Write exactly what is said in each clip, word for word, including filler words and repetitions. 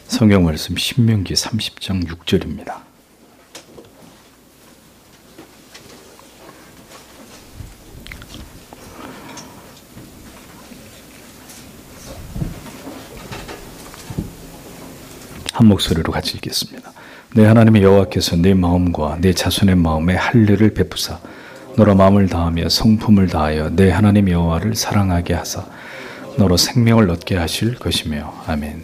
성경 말씀 신명기 삼십 장 육 절입니다. 한 목소리로 같이 읽겠습니다. 내 하나님의 여호와께서 내 마음과 내 자손의 마음에 할례를 베푸사 너로 마음을 다하며 성품을 다하여 내 하나님 여호와를 사랑하게 하사 너로 생명을 얻게 하실 것이며. 아멘.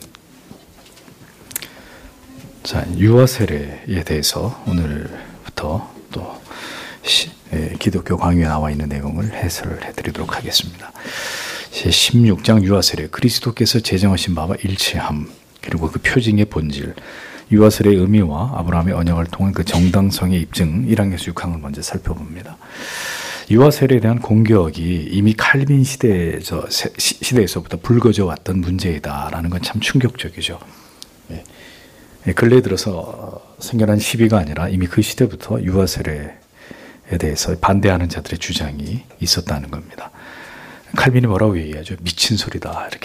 자, 유아 세례에 대해서 오늘부터 또 시, 예, 기독교 강의에 나와 있는 내용을 해설을 해드리도록 하겠습니다. 십육 장 유아 세례, 그리스도께서 제정하신 바와 일치함, 그리고 그 표징의 본질, 유아 세례의 의미와 아브라함의 언약을 통한 그 정당성의 입증, 일 항에서 육 항을 먼저 살펴봅니다. 유아 세례에 대한 공격이 이미 칼빈 시대에서, 시대에서부터 불거져 왔던 문제이다라는 건 참 충격적이죠. 예. 근래 들어서 생겨난 시비가 아니라 이미 그 시대부터 유아 세례에 대해서 반대하는 자들의 주장이 있었다는 겁니다. 칼빈이 뭐라고 얘기하죠? 미친 소리다, 이렇게.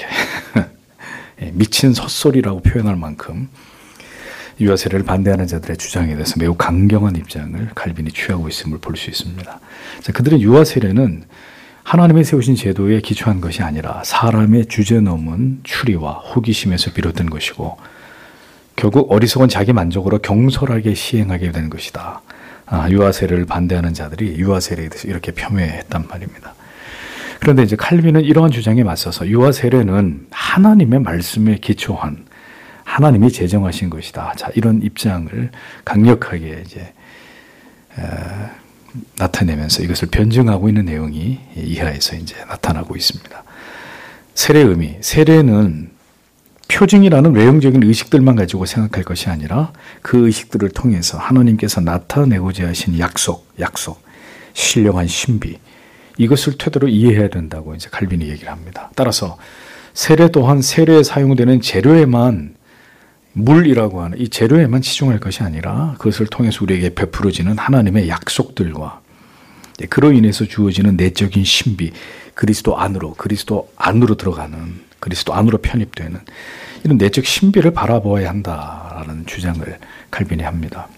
미친 헛소리라고 표현할 만큼 유아 세례를 반대하는 자들의 주장에 대해서 매우 강경한 입장을 칼빈이 취하고 있음을 볼 수 있습니다. 자, 그들은 유아 세례는 하나님의 세우신 제도에 기초한 것이 아니라 사람의 주제넘은 추리와 호기심에서 비롯된 것이고 결국 어리석은 자기 만족으로 경솔하게 시행하게 된 것이다. 아, 유아 세례를 반대하는 자들이 유아 세례에 대해서 이렇게 폄훼했단 말입니다. 그런데 이제 칼빈은 이러한 주장에 맞서서 유아 세례는 하나님의 말씀에 기초한 하나님이 제정하신 것이다. 자, 이런 입장을 강력하게 이제 에, 나타내면서 이것을 변증하고 있는 내용이 이하에서 이제 나타나고 있습니다. 세례의 의미, 세례는 표징이라는 외형적인 의식들만 가지고 생각할 것이 아니라 그 의식들을 통해서 하나님께서 나타내고자 하신 약속, 약속, 신령한 신비, 이것을 토대로 이해해야 된다고 이제 칼빈이 얘기를 합니다. 따라서 세례 또한 세례에 사용되는 재료에만, 물이라고 하는 이 재료에만 치중할 것이 아니라 그것을 통해서 우리에게 베풀어지는 하나님의 약속들과 그로 인해서 주어지는 내적인 신비, 그리스도 안으로, 그리스도 안으로 들어가는, 그리스도 안으로 편입되는 이런 내적 신비를 바라보아야 한다라는 주장을 칼빈이 합니다.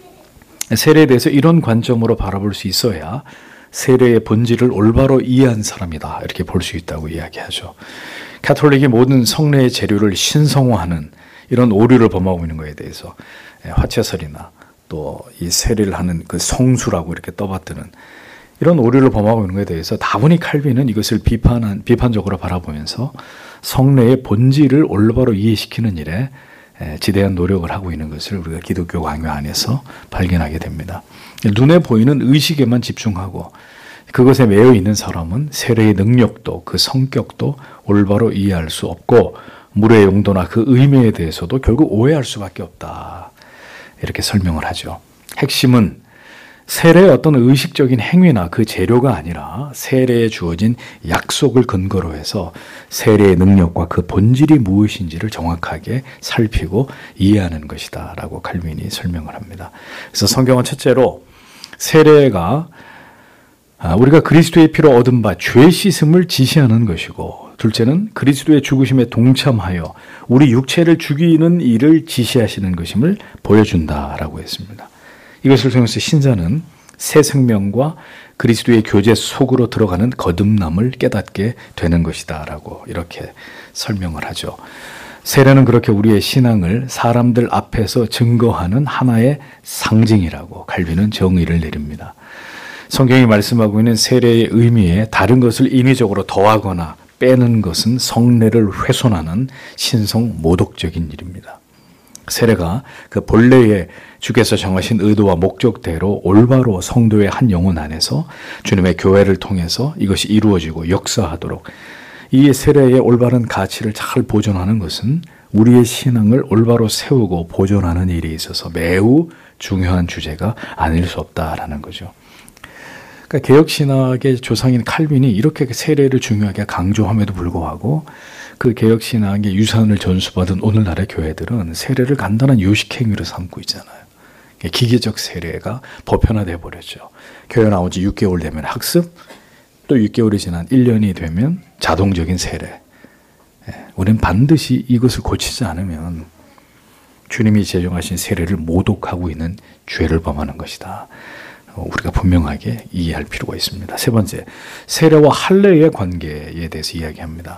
세례에 대해서 이런 관점으로 바라볼 수 있어야 세례의 본질을 올바로 이해한 사람이다, 이렇게 볼 수 있다고 이야기하죠. 가톨릭이 모든 성례의 재료를 신성화하는 이런 오류를 범하고 있는 것에 대해서 화채설이나 또 이 세례를 하는 그 성수라고 이렇게 떠받드는 이런 오류를 범하고 있는 것에 대해서 다분히 칼빈은 이것을 비판한, 비판적으로 바라보면서 성례의 본질을 올바로 이해시키는 일에 지대한 노력을 하고 있는 것을 우리가 기독교 강요 안에서 발견하게 됩니다. 눈에 보이는 의식에만 집중하고 그것에 매여 있는 사람은 세례의 능력도 그 성격도 올바로 이해할 수 없고 물의 용도나 그 의미에 대해서도 결국 오해할 수밖에 없다, 이렇게 설명을 하죠. 핵심은 세례의 어떤 의식적인 행위나 그 재료가 아니라 세례에 주어진 약속을 근거로 해서 세례의 능력과 그 본질이 무엇인지를 정확하게 살피고 이해하는 것이다 라고 칼빈이 설명을 합니다. 그래서 성경은 첫째로 세례가 우리가 그리스도의 피로 얻은 바 죄 씻음을 지시하는 것이고, 둘째는 그리스도의 죽으심에 동참하여 우리 육체를 죽이는 일을 지시하시는 것임을 보여준다라고 했습니다. 이것을 통해서 신자는 새 생명과 그리스도의 교제 속으로 들어가는 거듭남을 깨닫게 되는 것이다 라고 이렇게 설명을 하죠. 세례는 그렇게 우리의 신앙을 사람들 앞에서 증거하는 하나의 상징이라고 칼빈은 정의를 내립니다. 성경이 말씀하고 있는 세례의 의미에 다른 것을 인위적으로 더하거나 빼는 것은 성례를 훼손하는 신성 모독적인 일입니다. 세례가 그 본래의 주께서 정하신 의도와 목적대로 올바로 성도의 한 영혼 안에서 주님의 교회를 통해서 이것이 이루어지고 역사하도록 이 세례의 올바른 가치를 잘 보존하는 것은 우리의 신앙을 올바로 세우고 보존하는 일에 있어서 매우 중요한 주제가 아닐 수 없다라는 거죠. 그러니까 개혁신학의 조상인 칼빈이 이렇게 세례를 중요하게 강조함에도 불구하고 그 개혁신학의 유산을 전수받은 오늘날의 교회들은 세례를 간단한 요식행위로 삼고 있잖아요. 기계적 세례가 보편화되어 버렸죠. 교회 나온 지 육 개월 되면 학습, 또 육 개월이 지난 일 년이 되면 자동적인 세례. 우리는 반드시 이것을 고치지 않으면 주님이 제정하신 세례를 모독하고 있는 죄를 범하는 것이다. 우리가 분명하게 이해할 필요가 있습니다. 세 번째, 세례와 할례의 관계에 대해서 이야기합니다.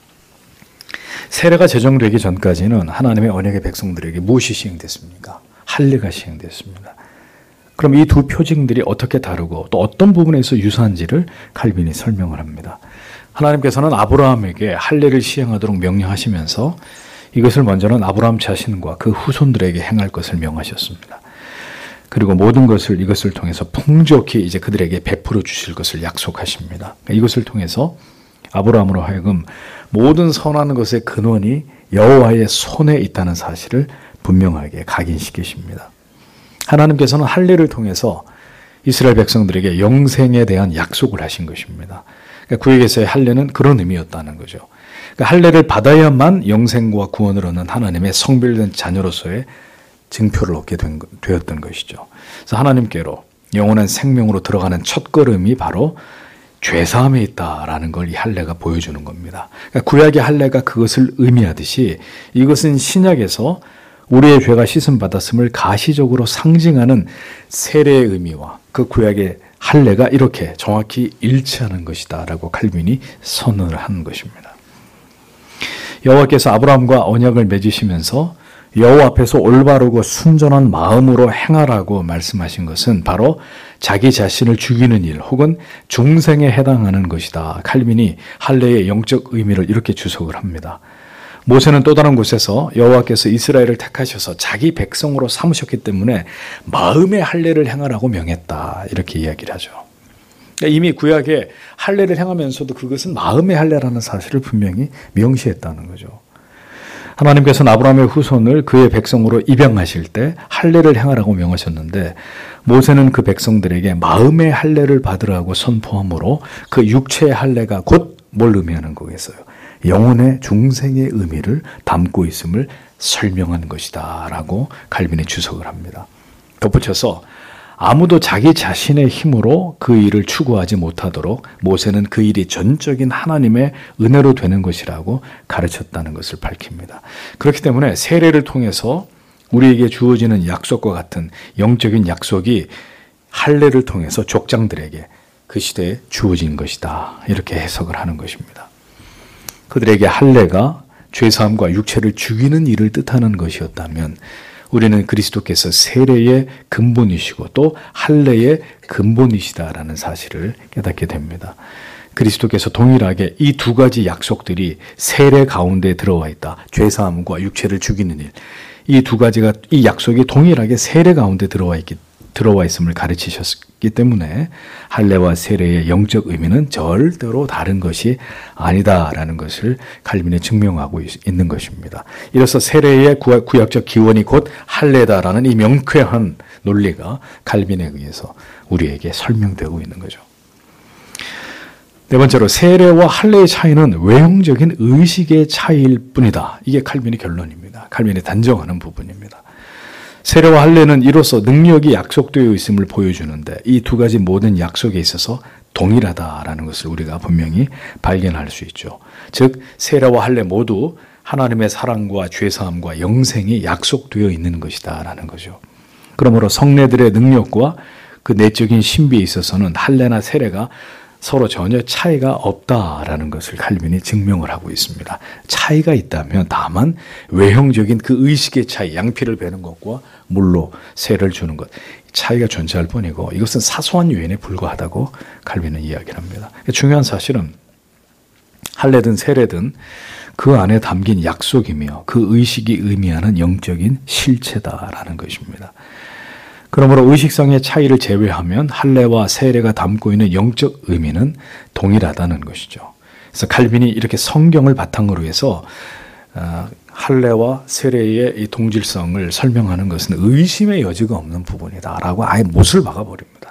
세례가 제정되기 전까지는 하나님의 언약의 백성들에게 무엇이 시행됐습니까? 할례가 시행됐습니다. 그럼 이 두 표징들이 어떻게 다르고 또 어떤 부분에서 유사한지를 칼빈이 설명을 합니다. 하나님께서는 아브라함에게 할례를 시행하도록 명령하시면서 이것을 먼저는 아브라함 자신과 그 후손들에게 행할 것을 명하셨습니다. 그리고 모든 것을 이것을 통해서 풍족히 이제 그들에게 베풀어 주실 것을 약속하십니다. 이것을 통해서 아브라함으로 하여금 모든 선한 것의 근원이 여호와의 손에 있다는 사실을 분명하게 각인시키십니다. 하나님께서는 할례를 통해서 이스라엘 백성들에게 영생에 대한 약속을 하신 것입니다. 그러니까 구약에서의 할례는 그런 의미였다는 거죠. 그러니까 할례를 받아야만 영생과 구원을 얻는 하나님의 성별된 자녀로서의 증표를 얻게 된, 되었던 것이죠. 그래서 하나님께로 영원한 생명으로 들어가는 첫걸음이 바로 죄사함에 있다라는 걸 이 할례가 보여주는 겁니다. 그러니까 구약의 할례가 그것을 의미하듯이 이것은 신약에서 우리의 죄가 씻음 받았음을 가시적으로 상징하는 세례의 의미와 그 구약의 할례가 이렇게 정확히 일치하는 것이다라고 칼빈이 선언을 하는 것입니다. 여호와께서 아브라함과 언약을 맺으시면서 여호와 앞에서 올바르고 순전한 마음으로 행하라고 말씀하신 것은 바로 자기 자신을 죽이는 일 혹은 중생에 해당하는 것이다. 칼빈이 할례의 영적 의미를 이렇게 주석을 합니다. 모세는 또 다른 곳에서 여호와께서 이스라엘을 택하셔서 자기 백성으로 삼으셨기 때문에 마음의 할례를 행하라고 명했다. 이렇게 이야기를 하죠. 그러니까 이미 구약에 할례를 행하면서도 그것은 마음의 할례라는 사실을 분명히 명시했다는 거죠. 하나님께서는 아브라함의 후손을 그의 백성으로 입양하실 때 할례를 행하라고 명하셨는데 모세는 그 백성들에게 마음의 할례를 받으라고 선포함으로 그 육체의 할례가 곧 뭘 의미하는 거겠어요? 영혼의 중생의 의미를 담고 있음을 설명한 것이다 라고 칼빈이 주석을 합니다. 덧붙여서 아무도 자기 자신의 힘으로 그 일을 추구하지 못하도록 모세는 그 일이 전적인 하나님의 은혜로 되는 것이라고 가르쳤다는 것을 밝힙니다. 그렇기 때문에 세례를 통해서 우리에게 주어지는 약속과 같은 영적인 약속이 할례를 통해서 족장들에게 그 시대에 주어진 것이다. 이렇게 해석을 하는 것입니다. 그들에게 할례가 죄사함과 육체를 죽이는 일을 뜻하는 것이었다면 우리는 그리스도께서 세례의 근본이시고 또 할례의 근본이시다라는 사실을 깨닫게 됩니다. 그리스도께서 동일하게 이 두 가지 약속들이 세례 가운데 들어와 있다. 죄사함과 육체를 죽이는 일. 이 두 가지가 이 약속이 동일하게 세례 가운데 들어와 있기 들어와 있음을 가르치셨기 때문에 할례와 세례의 영적 의미는 절대로 다른 것이 아니다라는 것을 칼빈이 증명하고 있는 것입니다. 이로써 세례의 구약적 기원이 곧 할례다라는 이 명쾌한 논리가 칼빈에 의해서 우리에게 설명되고 있는 거죠. 네 번째로 세례와 할례의 차이는 외형적인 의식의 차이일 뿐이다. 이게 칼빈의 결론입니다. 칼빈이 단정하는 부분입니다. 세례와 할례는 이로써 능력이 약속되어 있음을 보여주는데 이 두 가지 모든 약속에 있어서 동일하다라는 것을 우리가 분명히 발견할 수 있죠. 즉 세례와 할례 모두 하나님의 사랑과 죄사함과 영생이 약속되어 있는 것이다라는 거죠. 그러므로 성례들의 능력과 그 내적인 신비에 있어서는 할례나 세례가 서로 전혀 차이가 없다라는 것을 칼빈이 증명을 하고 있습니다. 차이가 있다면 다만 외형적인 그 의식의 차이, 양피를 베는 것과 물로 세를 주는 것, 차이가 존재할 뿐이고 이것은 사소한 요인에 불과하다고 칼빈은 이야기를 합니다. 중요한 사실은 할례든 세례든 그 안에 담긴 약속이며 그 의식이 의미하는 영적인 실체다라는 것입니다. 그러므로 의식상의 차이를 제외하면 할례와 세례가 담고 있는 영적 의미는 동일하다는 것이죠. 그래서 칼빈이 이렇게 성경을 바탕으로 해서 할례와 세례의 이 동질성을 설명하는 것은 의심의 여지가 없는 부분이다라고 아예 못을 박아버립니다.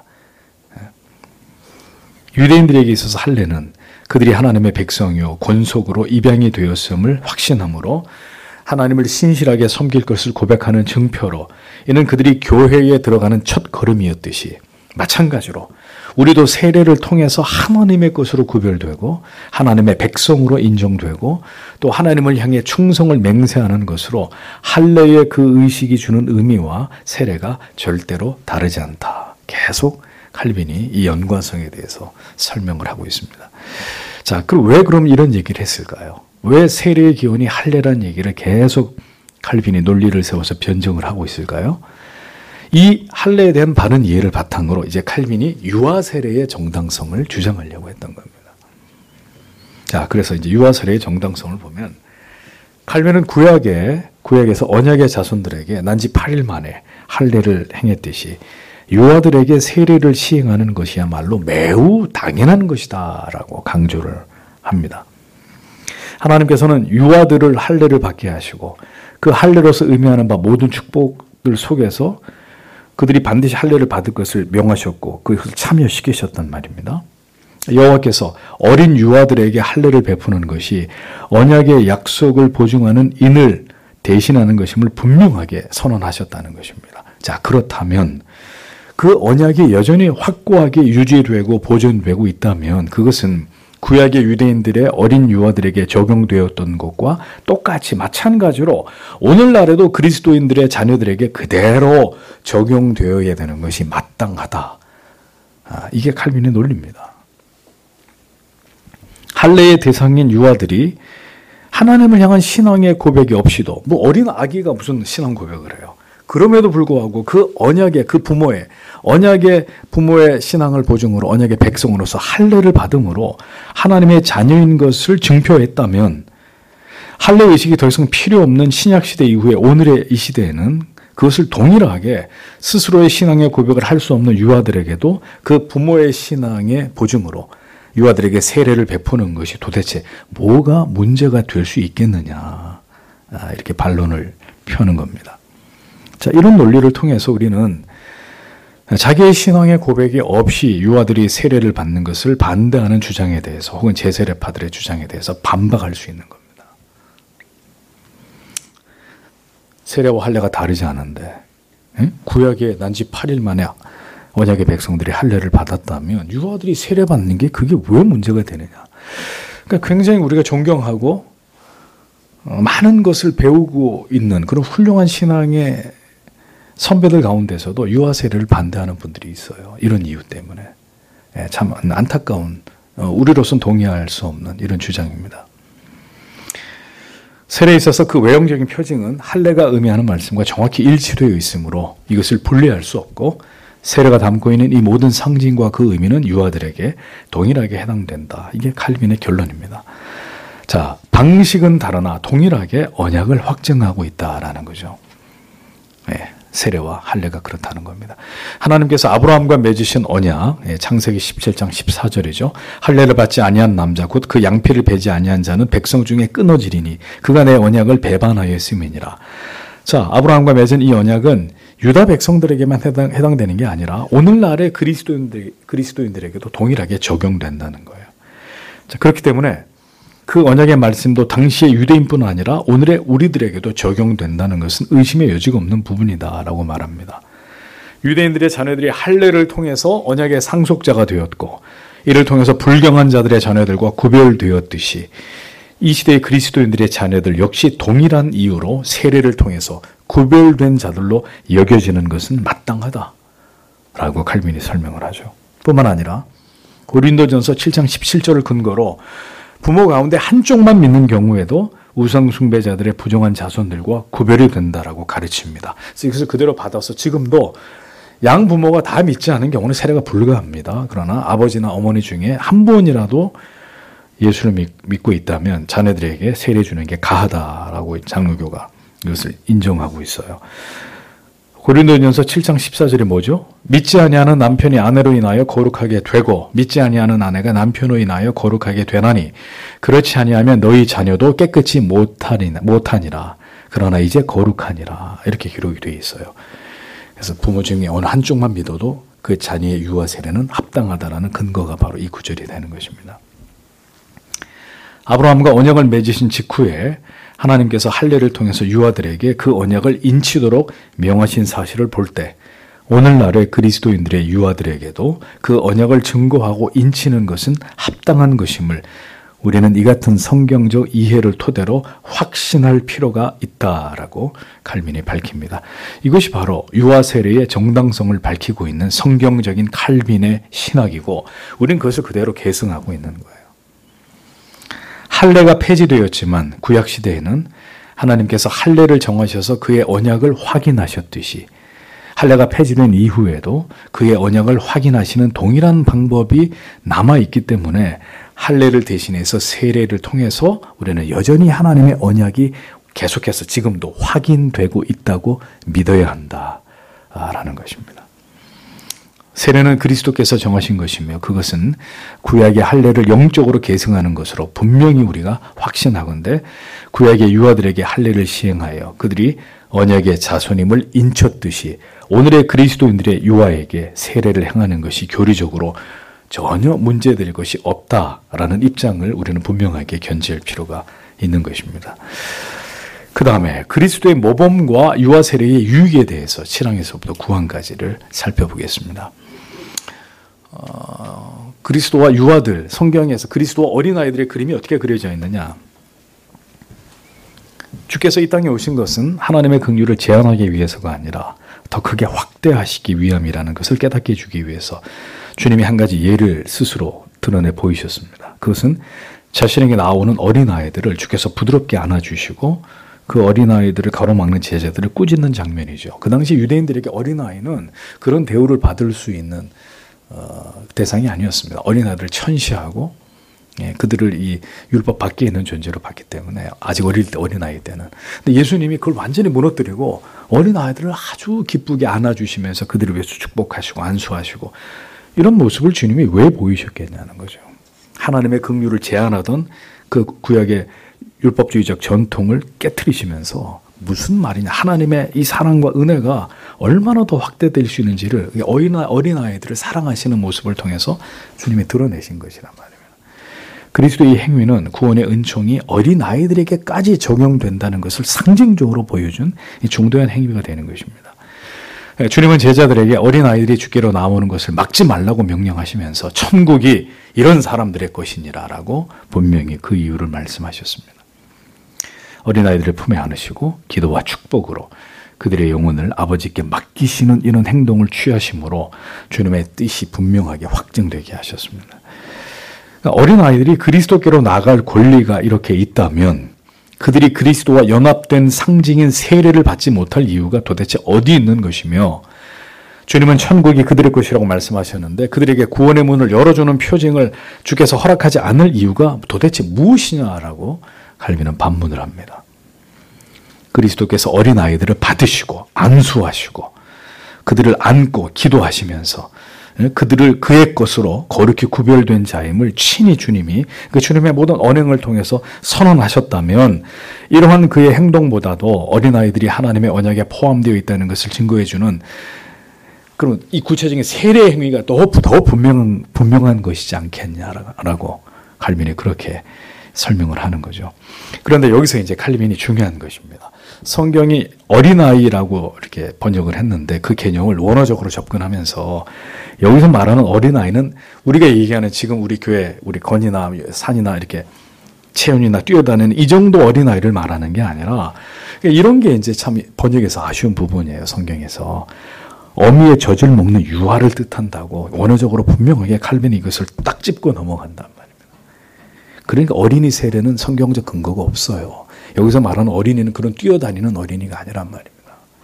유대인들에게 있어서 할례는 그들이 하나님의 백성이요 권속으로 입양이 되었음을 확신함으로 하나님을 신실하게 섬길 것을 고백하는 증표로 이는 그들이 교회에 들어가는 첫 걸음이었듯이 마찬가지로 우리도 세례를 통해서 하나님의 것으로 구별되고 하나님의 백성으로 인정되고 또 하나님을 향해 충성을 맹세하는 것으로 할례의 그 의식이 주는 의미와 세례가 절대로 다르지 않다. 계속 칼빈이 이 연관성에 대해서 설명을 하고 있습니다. 자, 그럼 왜 그럼 이런 얘기를 했을까요? 왜 세례의 기원이 할례란 얘기를 계속 칼빈이 논리를 세워서 변증을 하고 있을까요? 이 할례에 대한 바른 이해를 바탕으로 이제 칼빈이 유아 세례의 정당성을 주장하려고 했던 겁니다. 자, 그래서 이제 유아 세례의 정당성을 보면 칼빈은 구약에 구약에서 언약의 자손들에게 난지 팔 일 만에 할례를 행했듯이 유아들에게 세례를 시행하는 것이야말로 매우 당연한 것이다라고 강조를 합니다. 하나님께서는 유아들을 할례를 받게 하시고 그 할례로서 의미하는 바 모든 축복들 속에서 그들이 반드시 할례를 받을 것을 명하셨고 그것을 참여시키셨단 말입니다. 여호와께서 어린 유아들에게 할례를 베푸는 것이 언약의 약속을 보증하는 인을 대신하는 것임을 분명하게 선언하셨다는 것입니다. 자, 그렇다면 그 언약이 여전히 확고하게 유지되고 보존되고 있다면 그것은 구약의 유대인들의 어린 유아들에게 적용되었던 것과 똑같이 마찬가지로 오늘날에도 그리스도인들의 자녀들에게 그대로 적용되어야 되는 것이 마땅하다. 아, 이게 칼빈의 논리입니다. 할례의 대상인 유아들이 하나님을 향한 신앙의 고백이 없이도 뭐 어린 아기가 무슨 신앙 고백을 해요. 그럼에도 불구하고 그 언약의 그 부모의 언약의 부모의 신앙을 보증으로 언약의 백성으로서 할례를 받음으로 하나님의 자녀인 것을 증표했다면 할례 의식이 더 이상 필요 없는 신약 시대 이후에 오늘의 이 시대에는 그것을 동일하게 스스로의 신앙의 고백을 할 수 없는 유아들에게도 그 부모의 신앙의 보증으로 유아들에게 세례를 베푸는 것이 도대체 뭐가 문제가 될 수 있겠느냐, 이렇게 반론을 펴는 겁니다. 자, 이런 논리를 통해서 우리는 자기의 신앙의 고백이 없이 유아들이 세례를 받는 것을 반대하는 주장에 대해서 혹은 제세례파들의 주장에 대해서 반박할 수 있는 겁니다. 세례와 할례가 다르지 않은데 에? 구약에 난지 팔 일 만에 언약의 백성들이 할례를 받았다면 유아들이 세례받는 게 그게 왜 문제가 되느냐. 그러니까 굉장히 우리가 존경하고 많은 것을 배우고 있는 그런 훌륭한 신앙의 선배들 가운데서도 유아 세례를 반대하는 분들이 있어요. 이런 이유 때문에. 참 안타까운, 우리로서는 동의할 수 없는 이런 주장입니다. 세례에 있어서 그 외형적인 표징은 할례가 의미하는 말씀과 정확히 일치되어 있으므로 이것을 분리할 수 없고 세례가 담고 있는 이 모든 상징과 그 의미는 유아들에게 동일하게 해당된다. 이게 칼빈의 결론입니다. 자, 방식은 다르나 동일하게 언약을 확증하고 있다라는 거죠. 네, 세례와 할례가 그렇다는 겁니다. 하나님께서 아브라함과 맺으신 언약, 창세기 십칠 장 십사 절이죠. 할례를 받지 아니한 남자 곧 그 양피를 베지 아니한 자는 백성 중에 끊어지리니 그가 내 언약을 배반하였음이니라. 자, 아브라함과 맺은 이 언약은 유다 백성들에게만 해당, 해당되는 게 아니라 오늘날의 그리스도인들, 그리스도인들에게도 동일하게 적용된다는 거예요. 자, 그렇기 때문에 그 언약의 말씀도 당시의 유대인뿐 아니라 오늘의 우리들에게도 적용된다는 것은 의심의 여지가 없는 부분이다라고 말합니다. 유대인들의 자녀들이 할례를 통해서 언약의 상속자가 되었고 이를 통해서 불경한 자들의 자녀들과 구별되었듯이 이 시대의 그리스도인들의 자녀들 역시 동일한 이유로 세례를 통해서 구별된 자들로 여겨지는 것은 마땅하다라고 칼빈이 설명을 하죠. 뿐만 아니라 고린도전서 칠 장 십칠 절을 근거로 부모 가운데 한쪽만 믿는 경우에도 우상 숭배자들의 부정한 자손들과 구별이 된다라고 가르칩니다. 그래서 그대로 받아서 지금도 양 부모가 다 믿지 않은 경우는 세례가 불가합니다. 그러나 아버지나 어머니 중에 한 분이라도 예수를 믿고 있다면 자녀들에게 세례 주는 게 가하다라고 장로교가 이것을 인정하고 있어요. 고린도전서 칠 장 십사 절이 뭐죠? 믿지 아니하는 남편이 아내로 인하여 거룩하게 되고 믿지 아니하는 아내가 남편으로 인하여 거룩하게 되나니 그렇지 아니하면 너희 자녀도 깨끗이 못하니라, 못하니라. 그러나 이제 거룩하니라. 이렇게 기록이 되어 있어요. 그래서 부모 중에 어느 한쪽만 믿어도 그 자녀의 유아 세례는 합당하다라는 근거가 바로 이 구절이 되는 것입니다. 아브라함과 언약을 맺으신 직후에 하나님께서 할례를 통해서 유아들에게 그 언약을 인치도록 명하신 사실을 볼 때 오늘날의 그리스도인들의 유아들에게도 그 언약을 증거하고 인치는 것은 합당한 것임을 우리는 이 같은 성경적 이해를 토대로 확신할 필요가 있다라고 칼빈이 밝힙니다. 이것이 바로 유아 세례의 정당성을 밝히고 있는 성경적인 칼빈의 신학이고 우리는 그것을 그대로 계승하고 있는 거예요. 할례가 폐지되었지만 구약시대에는 하나님께서 할례를 정하셔서 그의 언약을 확인하셨듯이 할례가 폐지된 이후에도 그의 언약을 확인하시는 동일한 방법이 남아있기 때문에 할례를 대신해서 세례를 통해서 우리는 여전히 하나님의 언약이 계속해서 지금도 확인되고 있다고 믿어야 한다라는 것입니다. 세례는 그리스도께서 정하신 것이며 그것은 구약의 할례를 영적으로 계승하는 것으로 분명히 우리가 확신하건대 구약의 유아들에게 할례를 시행하여 그들이 언약의 자손임을 인쳤듯이 오늘의 그리스도인들의 유아에게 세례를 행하는 것이 교리적으로 전혀 문제될 것이 없다라는 입장을 우리는 분명하게 견지할 필요가 있는 것입니다. 그 다음에 그리스도의 모범과 유아 세례의 유익에 대해서 칠 항에서부터 구 항까지를 살펴보겠습니다. 어, 그리스도와 유아들, 성경에서 그리스도와 어린아이들의 그림이 어떻게 그려져 있느냐. 주께서 이 땅에 오신 것은 하나님의 긍휼을 제한하기 위해서가 아니라 더 크게 확대하시기 위함이라는 것을 깨닫게 해주기 위해서 주님이 한 가지 예를 스스로 드러내 보이셨습니다. 그것은 자신에게 나오는 어린아이들을 주께서 부드럽게 안아주시고 그 어린아이들을 가로막는 제자들을 꾸짖는 장면이죠. 그 당시 유대인들에게 어린아이는 그런 대우를 받을 수 있는 어, 대상이 아니었습니다. 어린아이들을 천시하고 예, 그들을 이 율법 밖에 있는 존재로 봤기 때문에 아직 어릴 때 어린아이 때는. 근데 예수님이 그걸 완전히 무너뜨리고 어린아이들을 아주 기쁘게 안아주시면서 그들을 위해서 축복하시고 안수하시고 이런 모습을 주님이 왜 보이셨겠냐는 거죠. 하나님의 긍휼을 제한하던 그 구약의 율법주의적 전통을 깨트리시면서 무슨 말이냐. 하나님의 이 사랑과 은혜가 얼마나 더 확대될 수 있는지를 어린아이들을 사랑하시는 모습을 통해서 주님이 드러내신 것이란 말이에요. 그리스도의 행위는 구원의 은총이 어린아이들에게까지 적용된다는 것을 상징적으로 보여준 중도한 행위가 되는 것입니다. 주님은 제자들에게 어린아이들이 주께로 나오는 것을 막지 말라고 명령하시면서 천국이 이런 사람들의 것이니라 라고 분명히 그 이유를 말씀하셨습니다. 어린아이들을 품에 안으시고 기도와 축복으로 그들의 영혼을 아버지께 맡기시는 이런 행동을 취하심으로 주님의 뜻이 분명하게 확증되게 하셨습니다. 어린아이들이 그리스도께로 나갈 권리가 이렇게 있다면 그들이 그리스도와 연합된 상징인 세례를 받지 못할 이유가 도대체 어디 있는 것이며 주님은 천국이 그들의 것이라고 말씀하셨는데 그들에게 구원의 문을 열어주는 표징을 주께서 허락하지 않을 이유가 도대체 무엇이냐라고 칼빈은 반문을 합니다. 그리스도께서 어린아이들을 받으시고 안수하시고 그들을 안고 기도하시면서 그들을 그의 것으로 거룩히 구별된 자임을 친히 주님이 그 주님의 모든 언행을 통해서 선언하셨다면 이러한 그의 행동보다도 어린아이들이 하나님의 언약에 포함되어 있다는 것을 증거해주는 그럼 이 구체적인 세례 행위가 더, 더 분명한, 분명한 것이지 않겠냐라고 칼빈이 그렇게 설명을 하는 거죠. 그런데 여기서 이제 칼빈이 중요한 것입니다. 성경이 어린아이라고 이렇게 번역을 했는데 그 개념을 원어적으로 접근하면서 여기서 말하는 어린아이는 우리가 얘기하는 지금 우리 교회, 우리 건이나 산이나 이렇게 체온이나 뛰어다니는 이 정도 어린아이를 말하는 게 아니라 이런 게 이제 참 번역에서 아쉬운 부분이에요. 성경에서. 어미의 젖을 먹는 유아를 뜻한다고 원어적으로 분명하게 칼빈이 이것을 딱 짚고 넘어간단 말입니다. 그러니까 어린이 세례는 성경적 근거가 없어요. 여기서 말하는 어린이는 그런 뛰어다니는 어린이가 아니란 말입니다.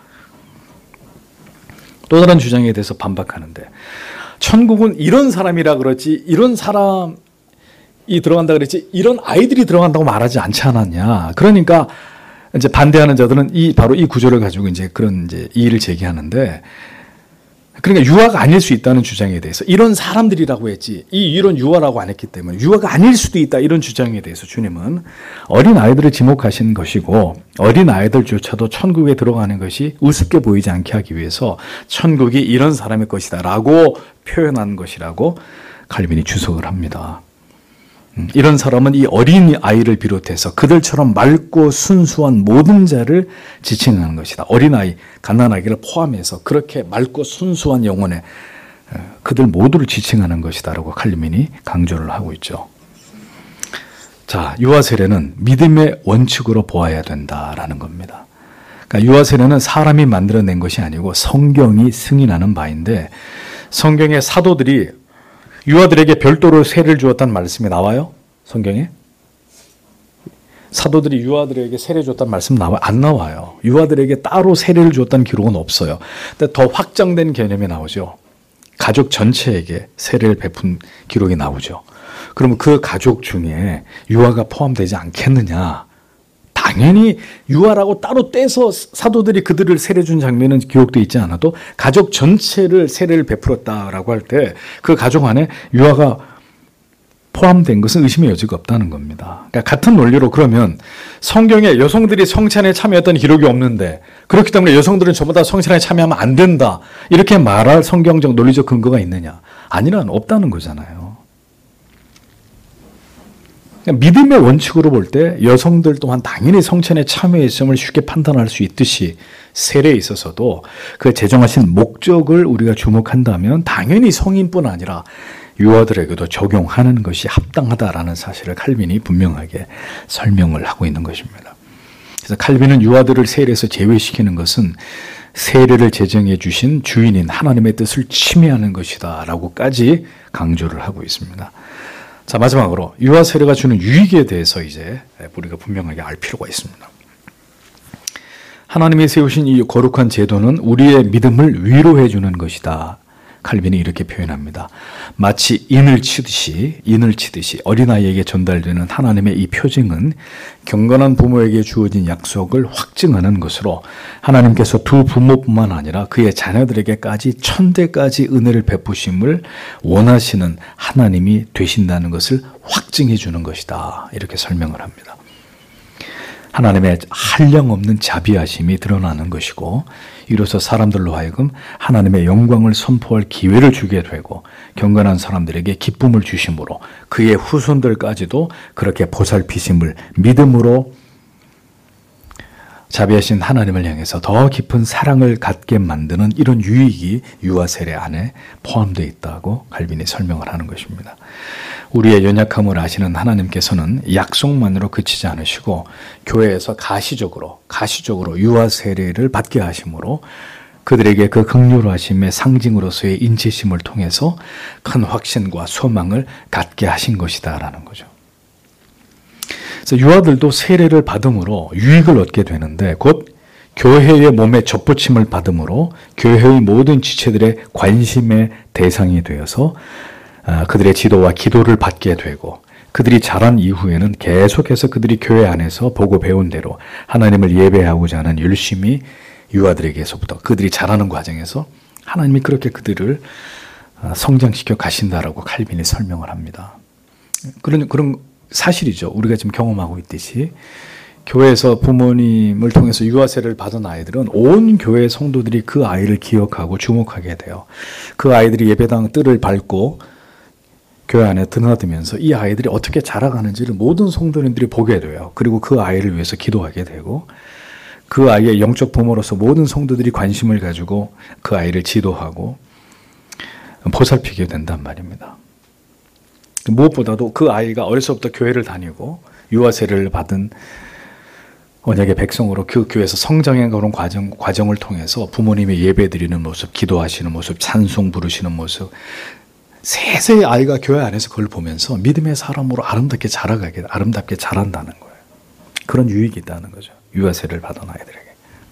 또 다른 주장에 대해서 반박하는데 천국은 이런 사람이라 그렇지 이런 사람이 들어간다 그랬지 이런 아이들이 들어간다고 말하지 않지 않았냐. 그러니까 이제 반대하는 자들은 이 바로 이 구조를 가지고 이제 그런 이제 이의를 제기하는데 그러니까 유아가 아닐 수 있다는 주장에 대해서 이런 사람들이라고 했지 이 이런 유아라고 안 했기 때문에 유아가 아닐 수도 있다 이런 주장에 대해서 주님은 어린아이들을 지목하신 것이고 어린아이들조차도 천국에 들어가는 것이 우습게 보이지 않게 하기 위해서 천국이 이런 사람의 것이다 라고 표현한 것이라고 칼빈이 주석을 합니다. 이런 사람은 이 어린 아이를 비롯해서 그들처럼 맑고 순수한 모든 자를 지칭하는 것이다. 어린아이, 갓난아기를 포함해서 그렇게 맑고 순수한 영혼에 그들 모두를 지칭하는 것이다 라고 칼빈이 강조를 하고 있죠. 자, 유아 세례는 믿음의 원칙으로 보아야 된다라는 겁니다. 그러니까 유아 세례는 사람이 만들어낸 것이 아니고 성경이 승인하는 바인데, 성경의 사도들이 유아들에게 별도로 세례를 주었다는 말씀이 나와요? 성경에? 사도들이 유아들에게 세례 줬다는 말씀 나와 안 나와요. 유아들에게 따로 세례를 줬다는 기록은 없어요. 근데 더 확장된 개념이 나오죠. 가족 전체에게 세례를 베푼 기록이 나오죠. 그러면 그 가족 중에 유아가 포함되지 않겠느냐? 당연히 유아라고 따로 떼서 사도들이 그들을 세례 준 장면은 기록되어 있지 않아도 가족 전체를 세례를 베풀었다라고 할 때 그 가족 안에 유아가 포함된 것은 의심의 여지가 없다는 겁니다. 그러니까 같은 논리로 그러면 성경에 여성들이 성찬에 참여했던 기록이 없는데 그렇기 때문에 여성들은 전부 다 성찬에 참여하면 안 된다, 이렇게 말할 성경적 논리적 근거가 있느냐? 아니란 없다는 거잖아요. 믿음의 원칙으로 볼 때 여성들 또한 당연히 성찬에 참여했음을 쉽게 판단할 수 있듯이 세례에 있어서도 그 제정하신 목적을 우리가 주목한다면 당연히 성인뿐 아니라 유아들에게도 적용하는 것이 합당하다라는 사실을 칼빈이 분명하게 설명을 하고 있는 것입니다. 그래서 칼빈은 유아들을 세례에서 제외시키는 것은 세례를 제정해 주신 주인인 하나님의 뜻을 침해하는 것이다 라고까지 강조를 하고 있습니다. 자, 마지막으로 유아 세례가 주는 유익에 대해서 이제 우리가 분명하게 알 필요가 있습니다. 하나님이 세우신 이 거룩한 제도는 우리의 믿음을 위로해 주는 것이다. 칼빈이 이렇게 표현합니다. 마치 인을 치듯이 인을 치듯이 어린아이에게 전달되는 하나님의 이 표징은 경건한 부모에게 주어진 약속을 확증하는 것으로 하나님께서 두 부모뿐만 아니라 그의 자녀들에게까지 천대까지 은혜를 베푸심을 원하시는 하나님이 되신다는 것을 확증해 주는 것이다. 이렇게 설명을 합니다. 하나님의 한량없는 자비하심이 드러나는 것이고, 이로써 사람들로 하여금 하나님의 영광을 선포할 기회를 주게 되고 경건한 사람들에게 기쁨을 주심으로 그의 후손들까지도 그렇게 보살피심을 믿음으로 자비하신 하나님을 향해서 더 깊은 사랑을 갖게 만드는 이런 유익이 유아 세례 안에 포함되어 있다고 칼빈이 설명을 하는 것입니다. 우리의 연약함을 아시는 하나님께서는 약속만으로 그치지 않으시고 교회에서 가시적으로 가시적으로 유아 세례를 받게 하심으로 그들에게 그 긍휼하심의 상징으로서의 인치심을 통해서 큰 확신과 소망을 갖게 하신 것이다라는 거죠. 그래서 유아들도 세례를 받음으로 유익을 얻게 되는데 곧 교회의 몸에 접붙임을 받음으로 교회의 모든 지체들의 관심의 대상이 되어서 그들의 지도와 기도를 받게 되고, 그들이 자란 이후에는 계속해서 그들이 교회 안에서 보고 배운 대로 하나님을 예배하고자 하는 열심히 유아들에게서부터 그들이 자라는 과정에서 하나님이 그렇게 그들을 성장시켜 가신다라고 칼빈이 설명을 합니다. 그런 그런 사실이죠. 우리가 지금 경험하고 있듯이 교회에서 부모님을 통해서 유아세례를 받은 아이들은 온 교회 성도들이 그 아이를 기억하고 주목하게 돼요. 그 아이들이 예배당 뜰을 밟고 교회 안에 드나들면서 이 아이들이 어떻게 자라가는지를 모든 성도님들이 보게 돼요. 그리고 그 아이를 위해서 기도하게 되고, 그 아이의 영적 부모로서 모든 성도들이 관심을 가지고 그 아이를 지도하고 보살피게 된단 말입니다. 무엇보다도 그 아이가 어려서부터 교회를 다니고 유아세례를 받은 언약의 백성으로 그 교회에서 성장해 가는 과정, 과정을 통해서 부모님의 예배드리는 모습, 기도하시는 모습, 찬송 부르시는 모습, 세세의 아이가 교회 안에서 그걸 보면서 믿음의 사람으로 아름답게 자라가게, 아름답게 자란다는 거예요. 그런 유익이 있다는 거죠. 유아세례를 받은 아이들에게.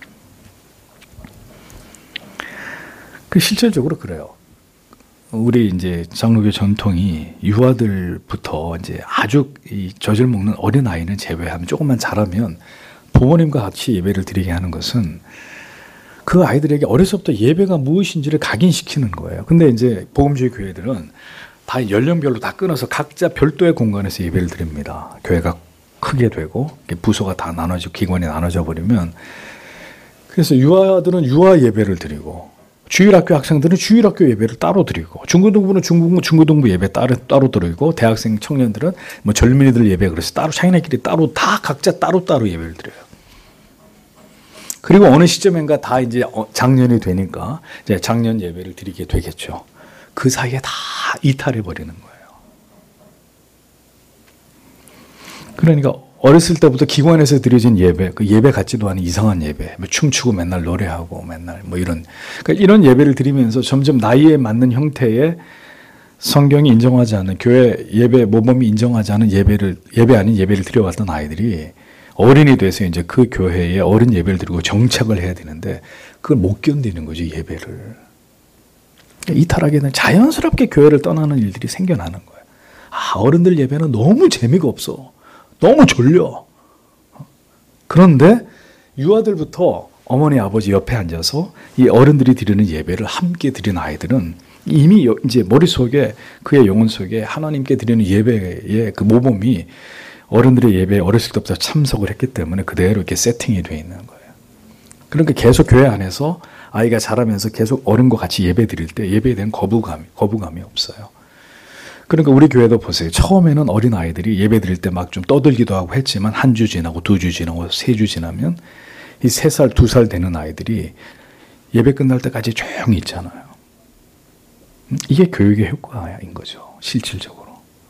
그 실질적으로 그래요. 우리 이제 장로교 전통이 유아들부터 이제 아주 이 젖을 먹는 어린 아이는 제외하면 조금만 자라면 부모님과 같이 예배를 드리게 하는 것은 그 아이들에게 어려서부터 예배가 무엇인지를 각인시키는 거예요. 근데 이제 복음주의 교회들은 다 연령별로 다 끊어서 각자 별도의 공간에서 예배를 드립니다. 교회가 크게 되고 부서가 다 나눠지고 기관이 나눠져 버리면, 그래서 유아들은 유아 예배를 드리고 주일학교 학생들은 주일학교 예배를 따로 드리고, 중고등부는 중고등부, 중고등부 예배 따로, 따로 드리고, 대학생 청년들은 뭐 젊은이들 예배 그래서 따로 자기네끼리 따로 다 각자 따로따로 예배를 드려요. 그리고 어느 시점인가 다 이제 작년이 되니까 이제 작년 예배를 드리게 되겠죠. 그 사이에 다 이탈해 버리는 거예요. 그러니까 어렸을 때부터 기관에서 드려진 예배, 그 예배 같지도 않은 이상한 예배, 뭐 춤추고 맨날 노래하고 맨날 뭐 이런, 그러니까 이런 예배를 드리면서 점점 나이에 맞는 형태의 성경이 인정하지 않는, 교회 예배 모범이 인정하지 않은 예배를, 예배 아닌 예배를 드려왔던 아이들이 어른이 돼서 이제 그 교회에 어른 예배를 드리고 정착을 해야 되는데 그걸 못 견디는 거죠, 예배를. 이탈하게 되면 자연스럽게 교회를 떠나는 일들이 생겨나는 거예요. 아, 어른들 예배는 너무 재미가 없어. 너무 졸려. 그런데 유아들부터 어머니, 아버지 옆에 앉아서 이 어른들이 드리는 예배를 함께 드리는 아이들은 이미 이제 머릿속에, 그의 영혼 속에 하나님께 드리는 예배의 그 모범이 어른들의 예배에 어렸을 때부터 참석을 했기 때문에 그대로 이렇게 세팅이 되어 있는 거예요. 그러니까 계속 교회 안에서 아이가 자라면서 계속 어른과 같이 예배 드릴 때 예배에 대한 거부감이, 거부감이 없어요. 그러니까 우리 교회도 보세요. 처음에는 어린 아이들이 예배 드릴 때 막 좀 떠들기도 하고 했지만 한 주 지나고 두 주 지나고 세 주 지나면 이 세 살, 두 살 되는 아이들이 예배 끝날 때까지 조용히 있잖아요. 이게 교육의 효과인 거죠. 실질적으로.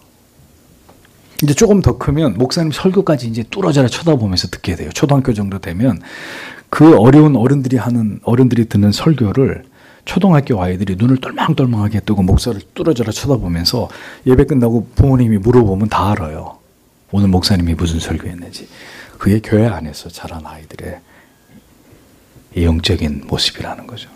이제 조금 더 크면 목사님 설교까지 이제 뚫어져라 쳐다보면서 듣게 돼요. 초등학교 정도 되면 그 어려운 어른들이 하는, 어른들이 듣는 설교를 초등학교 아이들이 눈을 똘망똘망하게 뜨고 목사를 뚫어져라 쳐다보면서 예배 끝나고 부모님이 물어보면 다 알아요. 오늘 목사님이 무슨 설교했는지. 그게 교회 안에서 자란 아이들의 영적인 모습이라는 거죠.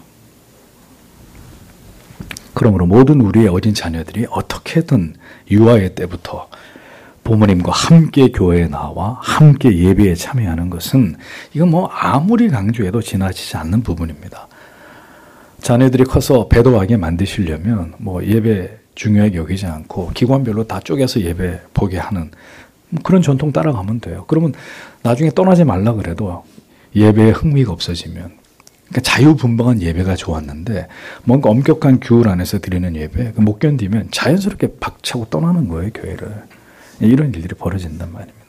그러므로 모든 우리의 어린 자녀들이 어떻게든 유아의 때부터 부모님과 함께 교회에 나와 함께 예배에 참여하는 것은 이건 뭐 아무리 강조해도 지나치지 않는 부분입니다. 자녀들이 커서 배도하게 만드시려면 뭐 예배 중요하게 여기지 않고 기관별로 다 쪼개서 예배 보게 하는 그런 전통 따라가면 돼요. 그러면 나중에 떠나지 말라 그래도 예배에 흥미가 없어지면, 그러니까 자유분방한 예배가 좋았는데 뭔가 엄격한 규율 안에서 드리는 예배 못 견디면 자연스럽게 박차고 떠나는 거예요, 교회를. 이런 일들이 벌어진단 말입니다.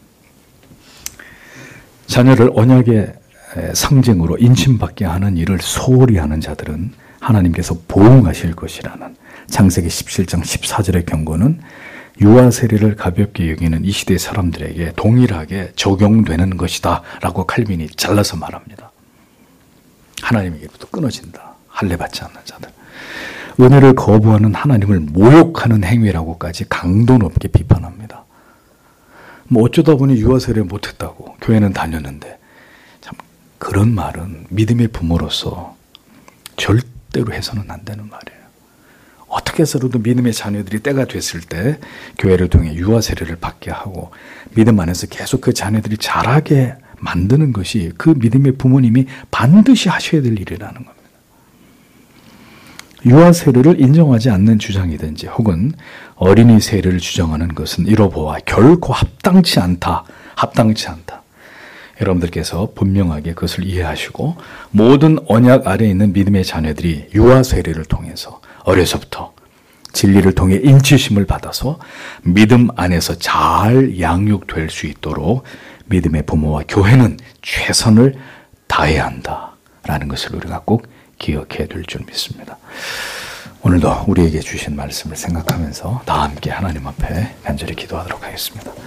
자녀를 언약의 상징으로 인침받게 하는 일을 소홀히 하는 자들은 하나님께서 보응하실 것이라는 창세기 십칠 장 십사 절의 경고는 유아 세례를 가볍게 여기는 이 시대 사람들에게 동일하게 적용되는 것이다 라고 칼빈이 잘라서 말합니다. 하나님에게부터 끊어진다. 할례 받지 않는 자들. 은혜를 거부하는 하나님을 모욕하는 행위라고까지 강도 높게 비판합니다. 뭐 어쩌다 보니 유아 세례 못했다고 교회는 다녔는데, 참 그런 말은 믿음의 부모로서 절대로 해서는 안 되는 말이에요. 어떻게 해서라도 믿음의 자녀들이 때가 됐을 때 교회를 통해 유아 세례를 받게 하고 믿음 안에서 계속 그 자녀들이 자라게 만드는 것이 그 믿음의 부모님이 반드시 하셔야 될 일이라는 겁니다. 유아 세례를 인정하지 않는 주장이든지 혹은 어린이 세례를 주장하는 것은 이로보아 결코 합당치 않다. 합당치 않다. 여러분들께서 분명하게 그것을 이해하시고 모든 언약 아래에 있는 믿음의 자녀들이 유아 세례를 통해서 어려서부터 진리를 통해 인치심을 받아서 믿음 안에서 잘 양육될 수 있도록 믿음의 부모와 교회는 최선을 다해야 한다라는 것을 우리가 꼭 기억해야 될 줄 믿습니다. 오늘도 우리에게 주신 말씀을 생각하면서 다 함께 하나님 앞에 간절히 기도하도록 하겠습니다.